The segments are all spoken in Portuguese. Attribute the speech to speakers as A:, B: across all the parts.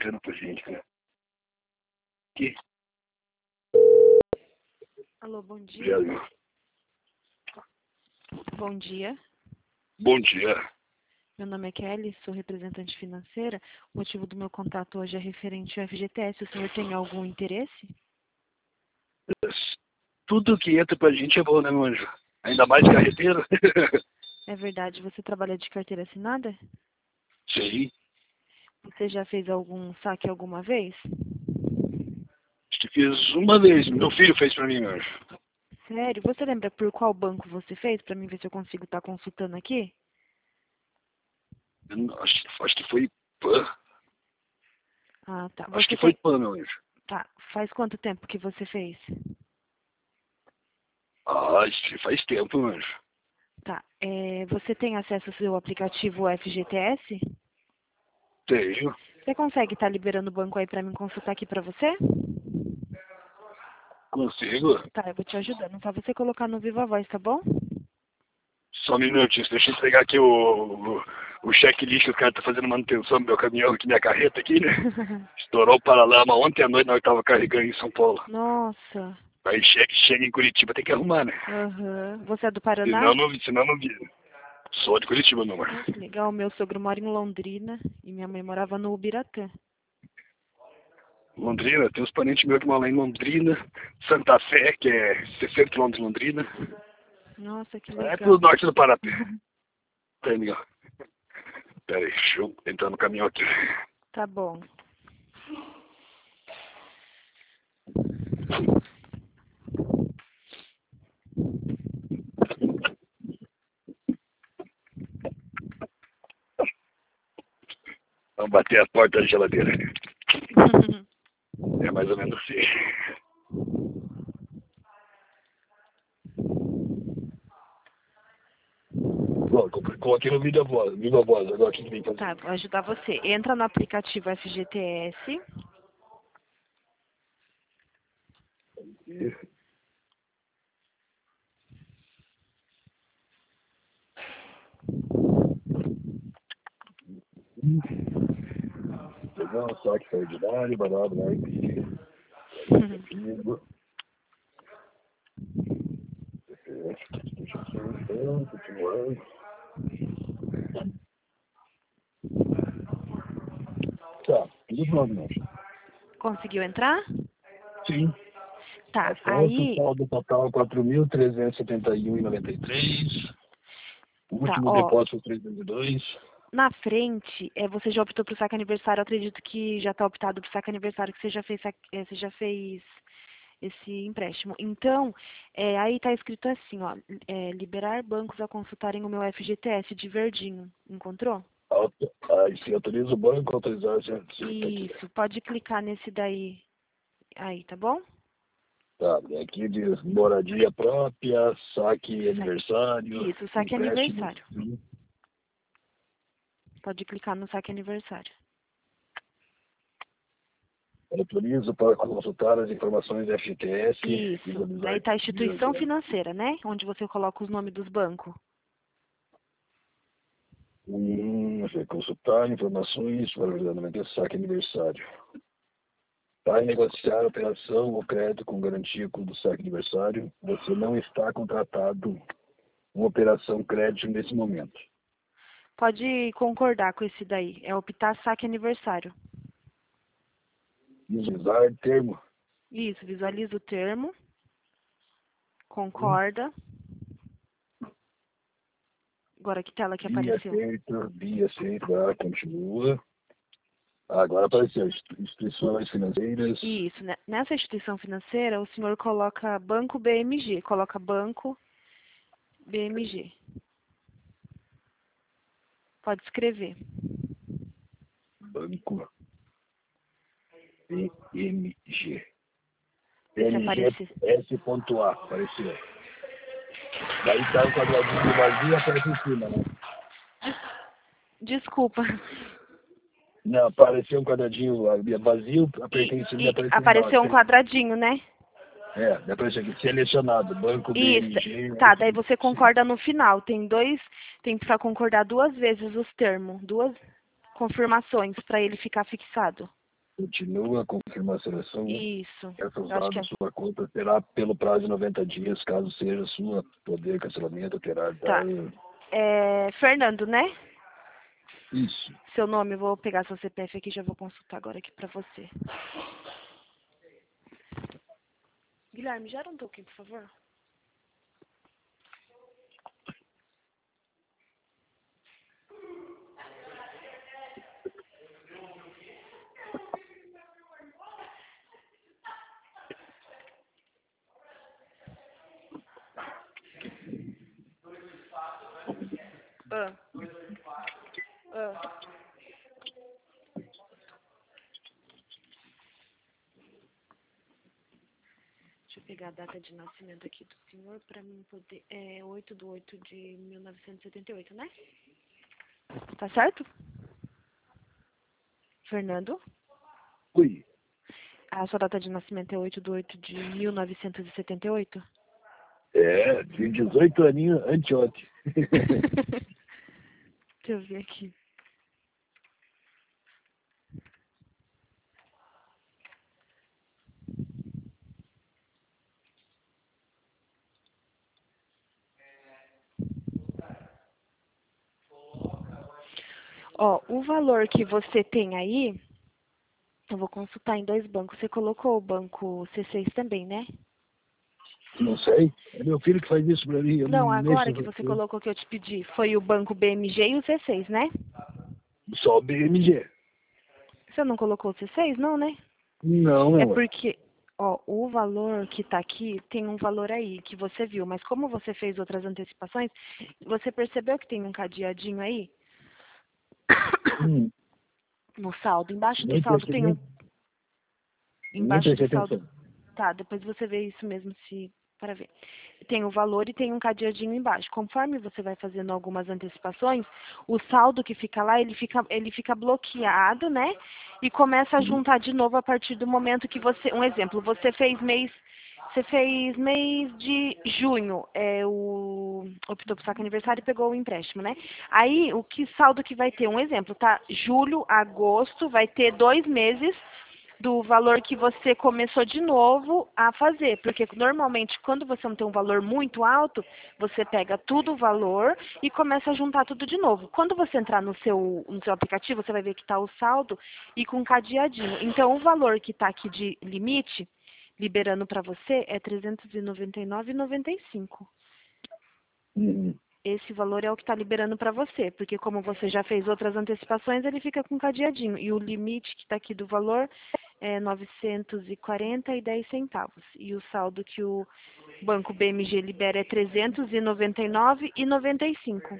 A: ligando pra gente, cara. Que?
B: Alô, bom dia.
A: Obrigado.
B: Bom dia.
A: Bom dia.
B: Meu nome é Kelly, sou representante financeira. O motivo do meu contato hoje é referente ao FGTS. O senhor tem algum interesse?
A: Tudo que entra pra gente é bom, né, meu anjo? Ainda mais carreteiro.
B: É verdade, você trabalha de carteira assinada?
A: Sim.
B: Você já fez algum saque alguma vez?
A: Acho que fiz uma vez. Meu filho fez pra mim, meu anjo.
B: Sério? Você lembra por qual banco você fez? Pra mim ver se eu consigo estar consultando aqui?
A: Acho que foi Pan.
B: Ah, tá.
A: Acho
B: Você
A: que foi
B: tem...
A: Pan, meu anjo.
B: Tá. Faz quanto tempo que você fez?
A: Ah, acho que faz tempo, meu anjo.
B: Tá. Você tem acesso ao seu aplicativo FGTS?
A: Tenho.
B: Você consegue estar liberando o banco aí pra mim consultar aqui pra você?
A: Consigo.
B: Tá, eu vou te ajudando. Só você colocar no Viva Voz, tá bom?
A: Só um minutinho. Deixa eu entregar aqui o checklist que o cara tá fazendo manutenção do meu caminhão aqui, minha carreta aqui, né? Estourou o paralama ontem à noite, nós tava carregando em São Paulo.
B: Nossa.
A: Aí chega em Curitiba, tem que arrumar, né?
B: Aham. Você é do Paraná?
A: Senão não vira. Sou de Curitiba, meu amor.
B: Ah, que legal. Meu sogro mora em Londrina e minha mãe morava no Ubiratã.
A: Londrina, tem uns parentes meus que moram lá em Londrina, Santa Fé, que é 60 quilômetros de Londrina.
B: Nossa, que
A: É pro
B: legal.
A: norte do Parapé. Tá, legal. Pera aí, deixa eu entrar no caminhão aqui.
B: Tá bom.
A: Vamos bater a porta da geladeira. É mais ou menos assim. Bom, coloquei no Viva Voz, agora o que tem que fazer?
B: Tá, vou ajudar você. Entra no aplicativo FGTS.
A: Legal, saque extraordinário, baralho, né? Continuando. Tá, tudo pronto, né?
B: Conseguiu entrar?
A: Sim.
B: Tá,
A: A foto,
B: aí...
A: saldo total 4.371,93. O
B: Tá,
A: último
B: ó.
A: depósito foi 302.
B: Na frente, você já optou pro saque aniversário. Eu acredito que já tá optado pro saque aniversário, que você já fez, você já fez esse empréstimo. Então, aí tá escrito assim, ó, liberar bancos a consultarem o meu FGTS de verdinho. Encontrou?
A: Aí se autoriza o banco, autorizar, sim, tá aqui.
B: Isso, pode clicar nesse daí, aí, tá bom?
A: Tá, aqui diz moradia própria, saque
B: Sa-
A: aniversário,
B: Isso, saque
A: empréstimo.
B: aniversário. Pode clicar no saque aniversário.
A: Autorizo para consultar as informações da FGTS,
B: Isso,
A: visualizar
B: aí tá a instituição
A: visualizar.
B: financeira, né? Onde você coloca os nomes dos bancos.
A: Consultar informações para o verdadeiramente saque aniversário. Para negociar a operação ou crédito com garantia do saque aniversário, você não está contratado uma operação crédito nesse momento.
B: Pode concordar com esse daí. É optar saque aniversário.
A: Visualizar termo.
B: Isso, visualiza o termo. Concorda. Agora que tela que apareceu?
A: Via aceita, continua. Agora apareceu instituições financeiras.
B: Isso, né? Nessa instituição financeira, o senhor coloca Banco BMG. Coloca Banco BMG. Pode escrever.
A: Banco BMG.
B: Vê se
A: MG
B: aparece.
A: S.A. Apareceu. Daí tá o quadradinho vazio, aparece em cima, né?
B: Desculpa.
A: Não, apareceu um quadradinho vazio, apertei em cima e apareceu embaixo.
B: Apareceu um quadradinho, né?
A: Apareceu aqui, selecionado, Banco
B: Isso.
A: BMG.
B: Tá, daí você concorda no final. Tem que concordar duas vezes os termos, duas confirmações para ele ficar fixado.
A: Continua a confirmar a seleção.
B: Isso.
A: Essas
B: Eu acho que
A: dados, sua conta terá pelo prazo de 90 dias, caso seja sua, poder cancelamento terá
B: Tá. Fernando, né?
A: Isso.
B: Seu nome, eu vou pegar seu CPF aqui e já vou consultar agora aqui pra você. Guilherme, gera um token, por favor. Deixa eu pegar a data de nascimento aqui do senhor pra mim poder... 8/8/1978, né? Tá certo? Fernando?
A: Ui.
B: A sua data de nascimento é 8/8/1978?
A: É, de 18 aninhos anteontem.
B: Deixa eu ver aqui. Ó, o valor que você tem aí, eu vou consultar em dois bancos. Você colocou o banco C6 também, né?
A: Não sei. É meu filho que faz isso pra mim. Eu não
B: Não, agora
A: mexo
B: que
A: nessas
B: você
A: coisas.
B: colocou que eu te pedi, foi o banco BMG e o C6, né?
A: Só o BMG.
B: Você não colocou o C6, não, né?
A: Não, meu
B: É
A: amor.
B: porque, ó, o valor que tá aqui tem um valor aí que você viu, mas como você fez outras antecipações, você percebeu que tem um cadeadinho aí? No saldo, embaixo do
A: Nem
B: saldo tem um... Embaixo do
A: prestei
B: saldo...
A: atenção.
B: Tá, depois você vê isso mesmo se... para ver. Tem o valor e tem um cadeadinho embaixo. Conforme você vai fazendo algumas antecipações, o saldo que fica lá, ele fica bloqueado, né? E começa a juntar de novo a partir do momento que você... Um exemplo, você fez mês de junho, optou por saque aniversário e pegou o empréstimo, né? Aí, o que saldo que vai ter? Um exemplo, tá? Julho, agosto, vai ter 2 meses do valor que você começou de novo a fazer. Porque normalmente quando você não tem um valor muito alto, você pega tudo o valor e começa a juntar tudo de novo. Quando você entrar no seu aplicativo, você vai ver que está o saldo e com cadeadinho. Então o valor que está aqui de limite, liberando para você, é R$ 399,95. Esse valor é o que está liberando para você, porque como você já fez outras antecipações, ele fica com cadeadinho. E o limite que está aqui do valor é R$ 940,10. E o saldo que o Banco BMG libera é R$ 399,95.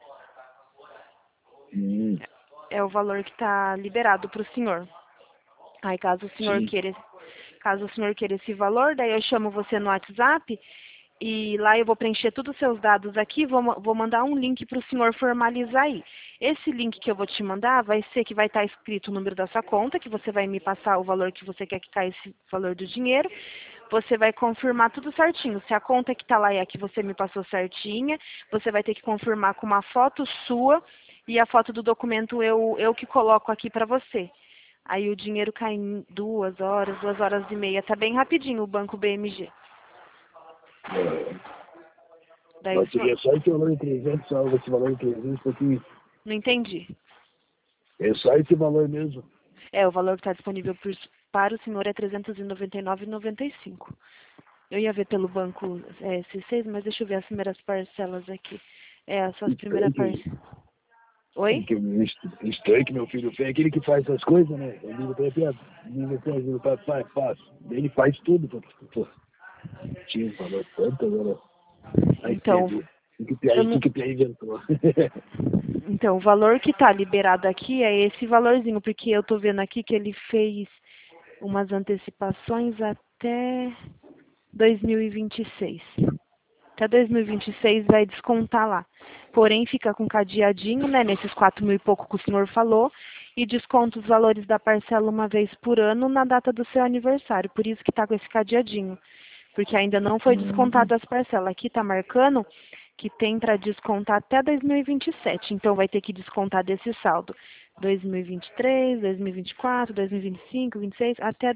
B: É o valor que está liberado para o senhor. Aí caso o senhor
A: Sim.
B: queira esse valor, daí eu chamo você no WhatsApp e lá eu vou preencher todos os seus dados aqui, vou mandar um link para o senhor formalizar aí. Esse link que eu vou te mandar vai ser que vai estar escrito o número da sua conta, que você vai me passar o valor que você quer que caia esse valor do dinheiro. Você vai confirmar tudo certinho. Se a conta que está lá é a que você me passou certinha, você vai ter que confirmar com uma foto sua e a foto do documento eu que coloco aqui para você. Aí o dinheiro cai em 2 horas, 2 horas e meia. Tá bem rapidinho o Banco BMG. Daí
A: Mas seria só esse valor de 300, só esse valor de 300, porque
B: não entendi.
A: é só esse valor mesmo.
B: O valor que está disponível para o senhor é R$ 399,95. Eu ia ver pelo banco C6, mas deixa eu ver as primeiras parcelas aqui. As suas primeiras parcelas. Oi?
A: Que estranho que meu filho fez, aquele que faz essas coisas, né? Eu ligo pra ele, digo, pai, faço. Ele faz tudo, pô. Tinha falou tanto agora. Aí
B: Então,
A: teve. O
B: eu não...
A: que Pierre inventou.
B: Então, o valor que está liberado aqui é esse valorzinho, porque eu estou vendo aqui que ele fez umas antecipações até 2026. Até 2026 vai descontar lá. Porém, fica com cadeadinho, né, nesses 4.000 e pouco que o senhor falou, e desconta os valores da parcela uma vez por ano na data do seu aniversário. Por isso que está com esse cadeadinho. Porque ainda não foi descontado as parcelas. Aqui está marcando que tem para descontar até 2027. Então, vai ter que descontar desse saldo 2023, 2024, 2025, 26, até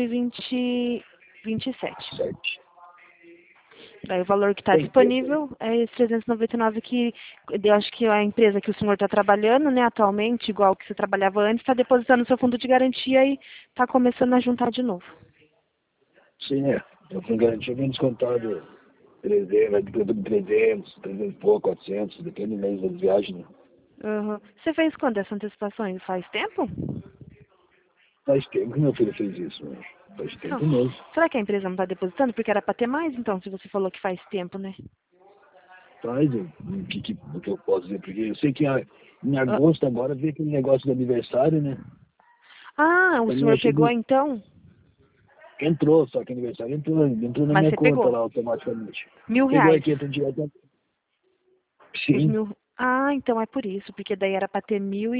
B: 2027.
A: Certo.
B: Daí o valor que está
A: Tem tempo?
B: disponível é esse 399 que eu acho que a empresa que o senhor está trabalhando, né, atualmente, igual que você trabalhava antes, está depositando no seu fundo de garantia e está começando a juntar de novo.
A: Sim, é. Eu com garantia bem descontado 300, vai depender de 300 e pouco, 400, depende do mês das viagens, né?
B: Uhum. Você fez quando essa antecipação? Faz tempo?
A: Faz tempo que meu filho fez isso, né? Faz
B: Não.
A: tempo mesmo.
B: Será que a empresa não está depositando? Porque era para ter mais, então, se você falou que faz tempo, né?
A: Faz, o que eu posso dizer, porque eu sei que em
B: Ah,
A: agosto agora veio aquele negócio do aniversário, né?
B: o
A: Também
B: senhor
A: achei
B: pegou então?
A: que entrou, só que aniversário entrou na
B: Mas
A: minha
B: você
A: conta
B: pegou
A: lá automaticamente. Pegou
B: R$ 1.000.
A: aqui, entrou direto.
B: Os
A: Sim,
B: mil. Ah, então é por isso, porque daí era para ter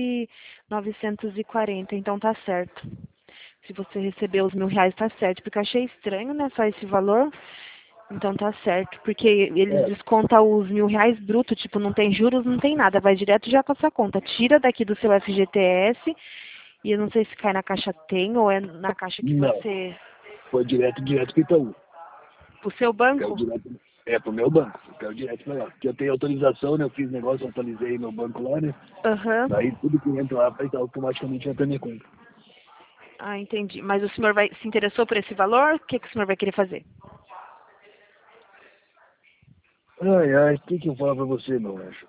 B: 1.940, então tá certo. Se você recebeu os R$ 1.000, tá certo, porque eu achei estranho, né, só esse valor. Então tá certo, porque eles
A: é.
B: descontam os R$ 1.000 bruto, tipo, não tem juros, não tem nada, vai direto já pra sua conta. Tira daqui do seu FGTS, e eu não sei se cai na caixa tem, ou é na caixa que
A: Não,
B: você...
A: foi direto pro Itaú.
B: Pro seu
A: Caiu
B: banco?
A: direto, pro meu banco, caiu direto pra lá. Porque eu tenho autorização, né? Eu fiz negócio, atualizei meu banco lá, né?
B: Aham.
A: Daí tudo que entra lá vai automaticamente entra pra minha conta.
B: Ah, entendi. Mas o senhor se interessou por esse valor? O que que o senhor vai querer fazer?
A: Ai, ai, o que que eu falo pra você, meu anjo?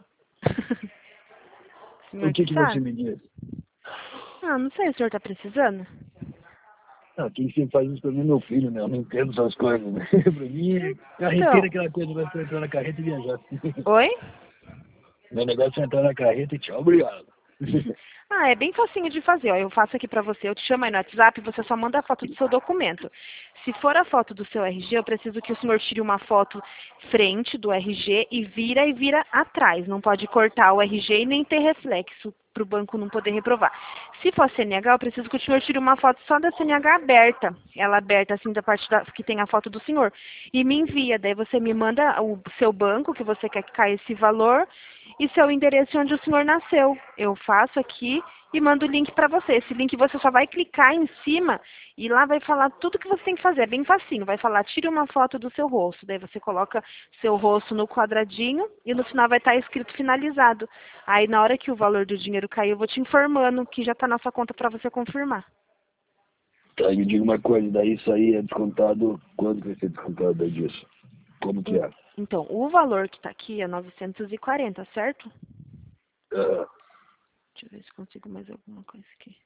B: O
A: O
B: senhor
A: que
B: que
A: que você
B: sabe?
A: me diz?
B: Ah, não sei, o senhor tá precisando?
A: Ah, quem sempre faz isso pra mim é meu filho, né? Eu não entendo essas coisas, né? Pra mim, carreteira é
B: Então,
A: aquela coisa, vai entrar na carreta e viajar.
B: oi?
A: Meu negócio é entrar na carreta e tchau, obrigado.
B: Ah, é bem facinho de fazer. Ó, eu faço aqui pra você. Eu te chamo aí no WhatsApp e você só manda a foto do seu documento. Se for a foto do seu RG, eu preciso que o senhor tire uma foto frente do RG e vira atrás. Não pode cortar o RG e nem ter reflexo para o banco não poder reprovar. Se for CNH, eu preciso que o senhor tire uma foto só da CNH aberta. Ela aberta assim da parte que tem a foto do senhor. E me envia. Daí você me manda o seu banco que você quer que caia esse valor e seu endereço onde o senhor nasceu. Eu faço aqui e mando o link para você. Esse link você só vai clicar em cima e lá vai falar tudo que você tem que fazer. É bem facinho. Vai falar, tire uma foto do seu rosto. Daí você coloca seu rosto no quadradinho e no final vai estar escrito finalizado. Aí na hora que o valor do dinheiro cair, eu vou te informando que já está na sua conta para você confirmar.
A: Tá, e me diga uma coisa, daí isso aí é descontado, quando que vai ser descontado daí disso? Como que é?
B: Então, o valor que está aqui é 940, certo?
A: Ah,
B: Deixa eu ver se consigo mais alguma coisa aqui.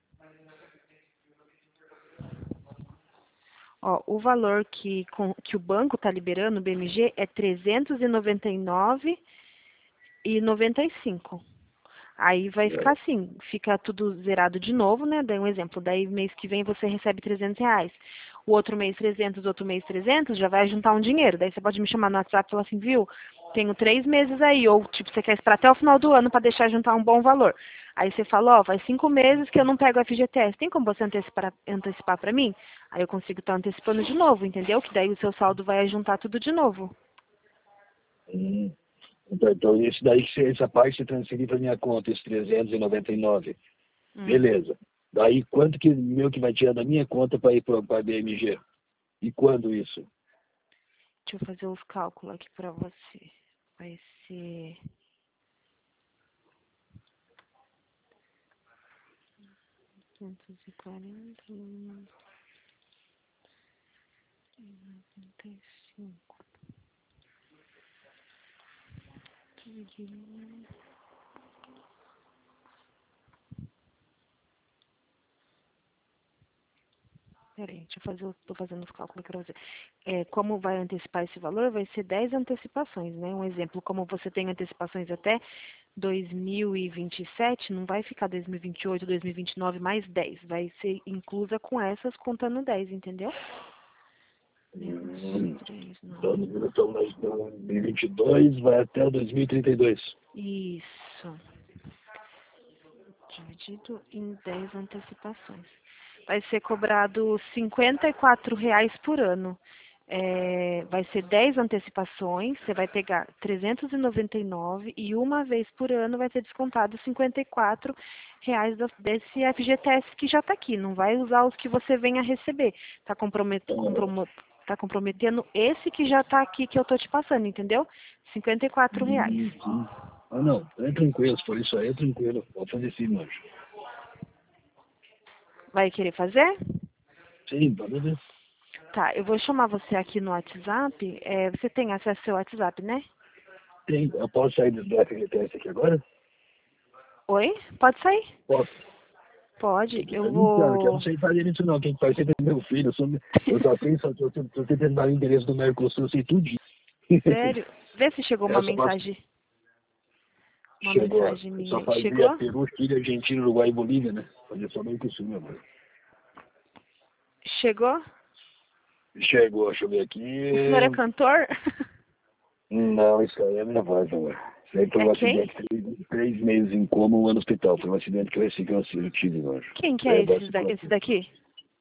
B: Ó, o valor que o banco está liberando, o BMG, é 399,95. Aí vai ficar
A: é.
B: assim, fica tudo zerado de novo, né? Daí um exemplo, daí mês que vem você recebe R$ 300. O outro mês 300, outro mês 300, já vai juntar um dinheiro. Daí você pode me chamar no WhatsApp e falar assim, viu? Tenho 3 meses aí, ou tipo, você quer esperar até o final do ano para deixar juntar um bom valor. Aí você fala, ó, faz 5 meses que eu não pego o FGTS, tem como você antecipar para mim? Aí eu consigo estar antecipando de novo, entendeu? Que daí o seu saldo vai juntar tudo de novo.
A: Hum. Então, esse daí, essa parte você transferir para minha conta, esse 399.
B: Hum.
A: Beleza. Daí, quanto que meu que vai tirar da minha conta para ir para a BMG? E quando isso?
B: Deixa eu fazer os cálculos aqui para você. Vai ser 240, 95. Peraí, deixa eu fazer, tô fazendo os cálculos aqui para você. Como vai antecipar esse valor, vai ser 10 antecipações, né? Um exemplo, como você tem antecipações até 2027, não vai ficar 2028, 2029 mais 10. Vai ser inclusa com essas, contando 10, entendeu? Menos
A: Hum.
B: 3,
A: Então,
B: 9.
A: nós estamos em 2022, vai até o 2032.
B: Isso. Dividido em 10 antecipações. Vai ser cobrado R$ 54 por ano. vai ser 10 antecipações, você vai pegar 399 e uma vez por ano vai ser descontado R$ 54 desse FGTS que já está aqui. Não vai usar os que você venha a receber. Tá comprometendo esse que já está aqui que eu tô te passando, entendeu? R$ 54.
A: Sim. Ah, não. É tranquilo. Se for isso aí, é tranquilo. Pode fazer sim, manjo.
B: Vai querer fazer?
A: Sim, pode fazer.
B: Tá, eu vou chamar você aqui no WhatsApp. Você tem acesso ao seu WhatsApp, né?
A: Tem. Eu posso sair do FGTS aqui agora?
B: Oi? Pode sair?
A: Posso.
B: Pode. Eu
A: Eu
B: vou...
A: não sei fazer isso não. Quem faz sempre é meu filho. Eu só sei, tô tentando dar o endereço do Mercosul, eu sei tudinho.
B: Sério? Vê se chegou uma
A: Eu só faço...
B: mensagem. Uma
A: Chegou.
B: mensagem
A: Eu
B: minha
A: só
B: aí.
A: fazia
B: Chegou?
A: Peru, Chile, Argentina, Uruguai e Bolívia, né? Fazia só Mercosul, meu amor.
B: Chegou?
A: Chegou, deixa eu ver
B: O senhor é
A: aqui.
B: cantor?
A: Não, isso aí é minha voz, amor. Isso aí foi
B: É
A: um
B: quem?
A: acidente, 3 meses em coma, um ano no hospital. Foi um acidente que eu tive, anjo.
B: Quem que
A: É,
B: é
A: voz
B: esse daqui?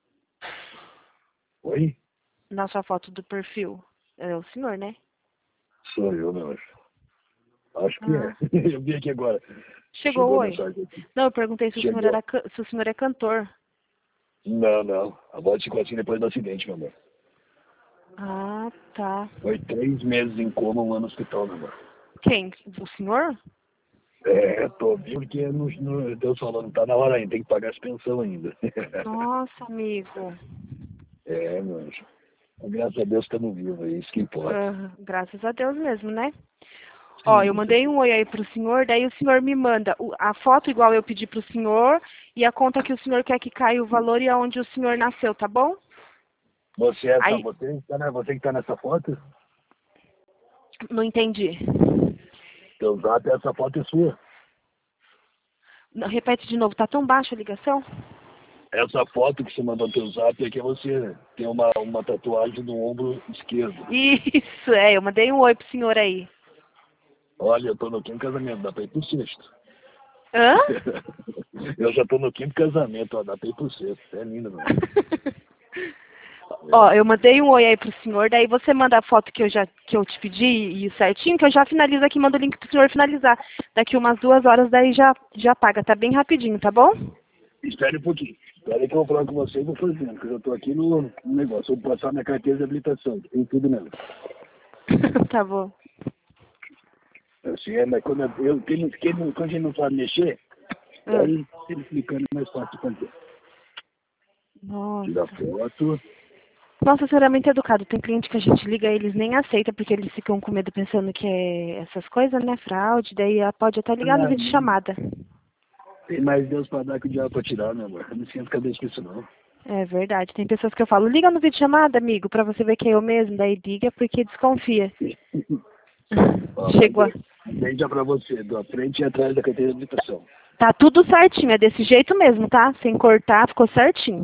A: Oi?
B: Na sua foto do perfil. É o senhor, né?
A: Sou eu, meu anjo. Acho que
B: Ah.
A: é. Eu vi aqui agora.
B: Chegou
A: Chegou a
B: oi?
A: mensagem aqui.
B: Não, eu perguntei se o senhor
A: Chegou.
B: se o senhor é cantor.
A: Não. A voz ficou assim depois do acidente, meu amor.
B: Ah, tá.
A: Foi 3 meses em coma, um ano no hospital, meu amor.
B: Quem? O senhor?
A: É, tô vivo porque Deus falou, não tá na hora ainda, tem que pagar as pensão ainda.
B: Nossa, amigo.
A: É, meu anjo. Graças a Deus estamos vivos, é isso que importa.
B: Ah, graças a Deus mesmo, né? Ó,
A: Sim,
B: eu
A: com
B: mandei um
A: certeza.
B: oi aí pro senhor, daí o senhor me manda a foto igual eu pedi pro senhor e a conta que o senhor quer que caia o valor e aonde o senhor nasceu, tá bom? Aí,
A: Você que tá nessa foto?
B: não entendi.
A: Teu zap, essa foto é sua.
B: Não, repete de novo, tá tão baixa a ligação?
A: Essa foto que você mandou no teu zap é que você tem uma tatuagem no ombro esquerdo.
B: Isso, eu mandei um oi pro senhor aí.
A: Olha, eu tô no quinto casamento, dá pra ir pro sexto.
B: Hã?
A: Eu já tô no quinto casamento, ó, dá pra ir pro sexto. É lindo, meu.
B: Ó,
A: É.
B: eu mandei um oi aí pro senhor, daí você manda a foto que eu te pedi e certinho, que eu já finalizo aqui, mando o link pro senhor finalizar. Daqui umas 2 horas, daí já paga, tá bem rapidinho, tá bom?
A: Espere um pouquinho. Espere que eu vou falar com você e vou fazendo, porque eu tô aqui no negócio. Eu vou passar minha carteira de habilitação, tem tudo nela.
B: Tá bom.
A: Assim, mas quando quando a gente não sabe mexer,
B: Hum.
A: daí ele explicando é mais fácil de fazer.
B: Nossa.
A: Tira a foto.
B: Nossa, o senhor é muito educado. Tem cliente que a gente liga e eles nem aceitam porque eles ficam com medo pensando que é essas coisas, né? Fraude. Daí pode até ligar no
A: Ah,
B: vídeo chamada.
A: tem mais Deus pra dar que o diabo pra tirar, meu amor. Eu não esquento cabeça com isso, não.
B: É verdade. Tem pessoas que eu falo, liga no vídeo chamada, amigo, pra você ver que é eu mesmo. Daí liga porque desconfia.
A: Ó,
B: Chegou.
A: mas já pra você, da frente e atrás da carteira de habilitação.
B: Tá tudo certinho, é desse jeito mesmo, tá? Sem cortar, ficou certinho.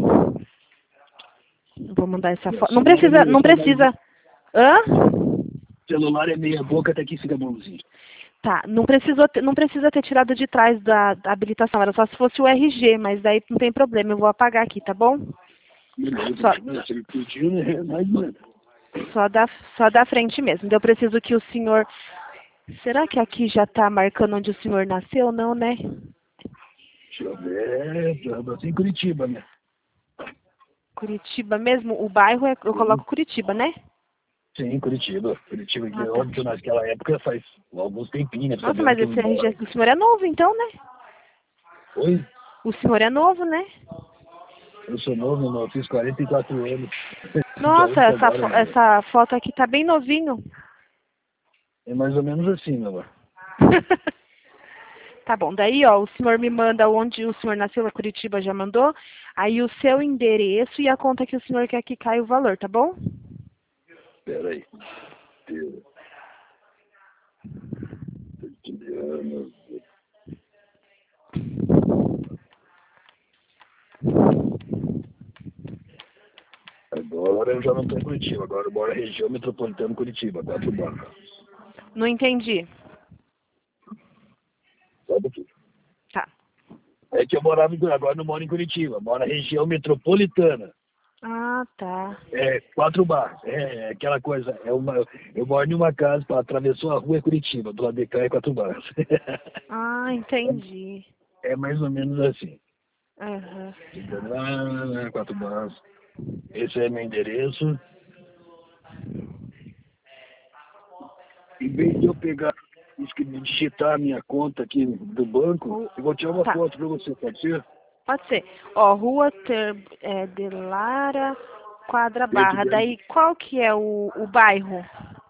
B: Vou mandar essa foto. Não precisa, não precisa. Hã?
A: Celular é meia boca, até aqui fica a mãozinha.
B: Tá, não precisa ter tirado de trás da habilitação, era só se fosse o RG, mas daí não tem problema, eu vou apagar aqui, tá bom?
A: Beleza,
B: Só,
A: se ele pediu, né? Mas, mano.
B: só da frente mesmo. Então eu preciso que o senhor. Será que aqui já tá marcando onde o senhor nasceu? Não, né?
A: Deixa eu ver. Eu nasci em Curitiba, né?
B: Curitiba mesmo? O bairro eu coloco Curitiba, né?
A: Sim, Curitiba. Curitiba, que
B: Ah, tá.
A: onde eu naquela época faz alguns tempinhos, né?
B: Nossa,
A: Sabendo
B: mas
A: que eu
B: esse
A: não
B: RG
A: moro.
B: do senhor é novo, então, né?
A: Oi?
B: O senhor é novo, né?
A: Eu sou novo, não. Eu fiz 44 anos. Dia
B: Nossa,
A: 8 agora, meu amor.
B: essa foto aqui tá bem novinho.
A: É mais ou menos assim, meu amor.
B: Tá bom, daí ó, o senhor me manda onde o senhor nasceu, a Curitiba já mandou, aí o seu endereço e a conta que o senhor quer que caia o valor, tá bom?
A: Pera aí. Anos. Agora eu já não estou em Curitiba. Agora eu moro na região metropolitana Curitiba, 4 barras.
B: Não entendi.
A: Sabe aqui?
B: Tá.
A: É que eu morava agora eu não moro em Curitiba. Moro na região metropolitana.
B: Ah, tá.
A: É 4 barras. É aquela coisa. Eu moro em uma casa, atravessou a rua é Curitiba, do lado de cá é 4 barras.
B: Ah, entendi.
A: É mais ou menos assim.
B: Aham.
A: Fica lá, 4 barras. Esse é meu endereço. Em vez de eu pegar, digitar a minha conta aqui do banco,
B: Ru-
A: eu vou tirar uma
B: Tá,
A: foto para você, pode ser?
B: pode ser. Ó, Rua de Lara, Quadra
A: Preto
B: Barra.
A: Velho,
B: Daí, qual que é o bairro?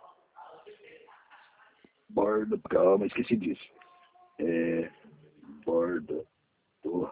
A: borda, calma, esqueci disso. É, borda do,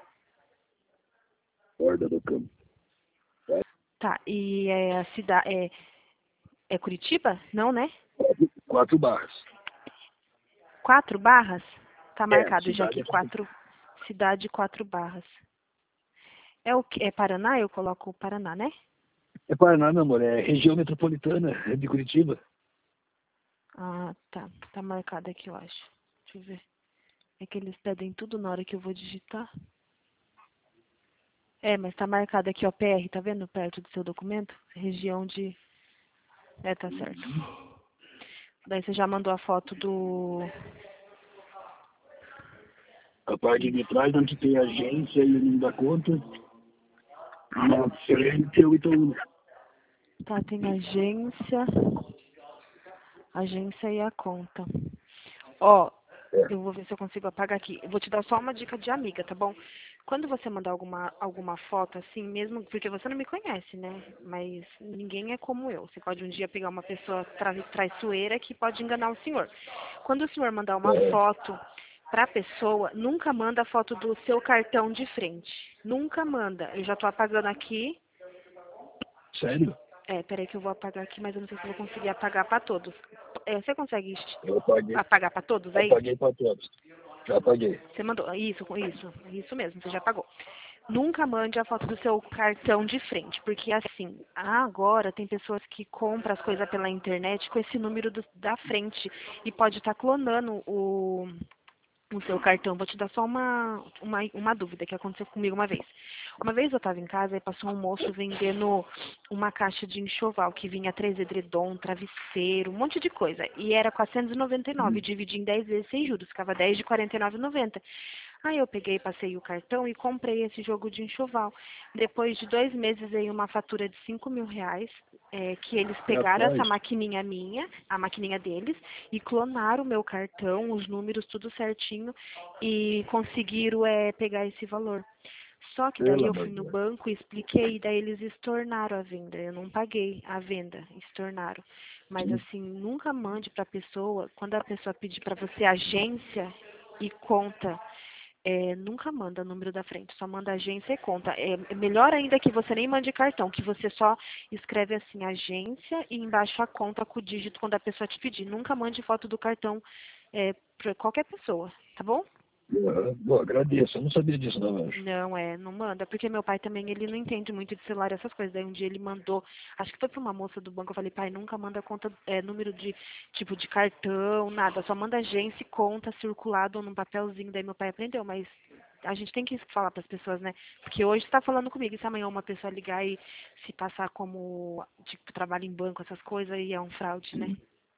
A: borda do campo. Tá?
B: Tá, e é a cidade... é Curitiba? Não, né?
A: 4 barras.
B: 4 barras? Tá
A: É,
B: marcado já
A: cidade
B: aqui,
A: é
B: 4... Cidade 4 barras. É o que? É Paraná? Eu coloco o Paraná, né?
A: É Paraná, meu amor, é região metropolitana de Curitiba.
B: Ah, tá. Tá marcado aqui, eu acho. Deixa eu ver. É que eles pedem tudo na hora que eu vou digitar. É, mas tá marcado aqui, ó, PR, tá vendo? Perto do seu documento? Região de... É, tá certo. Daí você já mandou a foto do...
A: A parte de trás, onde tem a agência e o nome da conta, na frente é o Itaú.
B: Tá, tem agência... Agência e a conta. Ó,
A: É,
B: eu vou ver se eu consigo apagar aqui. Eu vou te dar só uma dica de amiga, tá bom? Quando você mandar alguma foto assim, mesmo porque você não me conhece, né? Mas ninguém é como eu. Você pode um dia pegar uma pessoa traiçoeira que pode enganar o senhor. Quando o senhor mandar uma
A: é,
B: foto pra pessoa, nunca manda a foto do seu cartão de frente. Nunca manda. Eu já tô apagando aqui.
A: sério?
B: É, peraí que eu vou apagar aqui, mas eu não sei se eu vou conseguir apagar pra todos. É, você consegue
A: Eu apaguei,
B: apagar pra todos aí?
A: apaguei para todos. Já apaguei.
B: Você mandou. Isso mesmo, você já pagou. Nunca mande a foto do seu cartão de frente, porque assim, agora tem pessoas que compram as coisas pela internet com esse número da frente e pode estar clonando o seu cartão. Vou te dar só uma dúvida que aconteceu comigo uma vez. Uma vez eu estava em casa e passou um moço vendendo uma caixa de enxoval que vinha 3 edredom, travesseiro, um monte de coisa. E era 499, dividi em 10 vezes sem juros, ficava 10 de 49,90. Aí eu peguei, passei o cartão e comprei esse jogo de enxoval. Depois de 2 meses veio uma fatura de 5 mil reais, que eles pegaram essa
A: Rapaz,
B: maquininha minha, a maquininha deles, e clonaram o meu cartão, os números, tudo certinho, e conseguiram pegar esse valor. Só que daí
A: pelo
B: eu
A: amor
B: fui
A: de
B: no
A: Deus.
B: banco e expliquei, daí eles estornaram a venda. Eu não paguei a venda, estornaram. Mas assim, nunca mande para a pessoa, quando a pessoa pedir para você agência e conta, nunca manda o número da frente, só manda agência e conta. É melhor ainda que você nem mande cartão, que você só escreve assim, agência e embaixo a conta com o dígito quando a pessoa te pedir. Nunca mande foto do cartão para qualquer pessoa, tá bom?
A: Bom, agradeço, eu não sabia disso não, anjo.
B: Não manda, porque meu pai também, ele não entende muito de celular, essas coisas. Daí um dia ele mandou, acho que foi para uma moça do banco, eu falei, pai, nunca manda conta, número de, tipo, de cartão, nada, só manda agência e conta circulado num papelzinho, daí meu pai aprendeu, mas a gente tem que falar para as pessoas, né? Porque hoje está falando comigo, e se amanhã uma pessoa ligar e se passar como, tipo, trabalho em banco, essas coisas, aí é um fraude, né?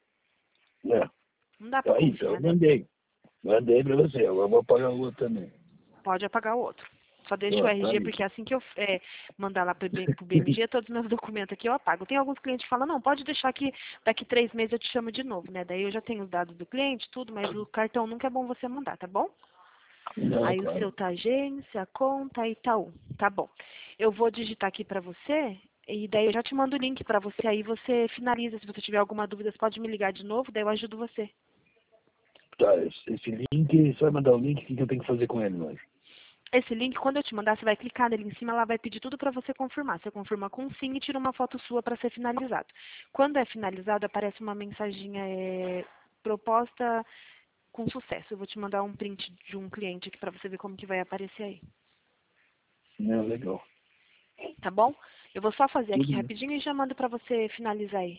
A: É,
B: Não dá para
A: tá aí, então
B: confiar,
A: eu
B: né?
A: mandei. Mandei para você, agora eu vou pagar o outro também.
B: Pode apagar o outro. Só deixa o
A: Ó, tá
B: RG,
A: aí.
B: porque assim que eu mandar lá pro BMG, todos os meus documentos aqui eu apago. Tem alguns clientes que falam, não, pode deixar que daqui 3 meses eu te chamo de novo, né? Daí eu já tenho os dados do cliente, tudo, mas o cartão nunca é bom você mandar, tá bom?
A: Não,
B: Aí o
A: claro.
B: seu tá agência, conta Itaú. Tá bom. Eu vou digitar aqui pra você e daí eu já te mando o link pra você, aí você finaliza. Se você tiver alguma dúvida, você pode me ligar de novo, daí eu ajudo você.
A: Tá, esse link, você vai mandar o link, o que eu tenho que fazer com ele, anjo?
B: Esse link, quando eu te mandar, você vai clicar nele em cima, ela vai pedir tudo para você confirmar. Você confirma com sim e tira uma foto sua para ser finalizado. Quando é finalizado, aparece uma mensaginha proposta com sucesso. Eu vou te mandar um print de um cliente aqui para você ver como que vai aparecer aí.
A: Não, legal.
B: Tá bom? Eu vou só fazer
A: Tudo
B: aqui
A: bem.
B: rapidinho e já mando para você finalizar aí.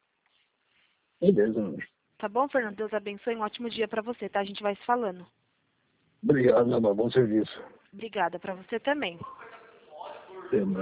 A: Beleza, anjo.
B: Tá bom, Fernando? Deus abençoe. Um ótimo dia para você, tá? A gente vai se falando.
A: Obrigado, meu amor, bom serviço.
B: Obrigada para você também.
A: Até mais.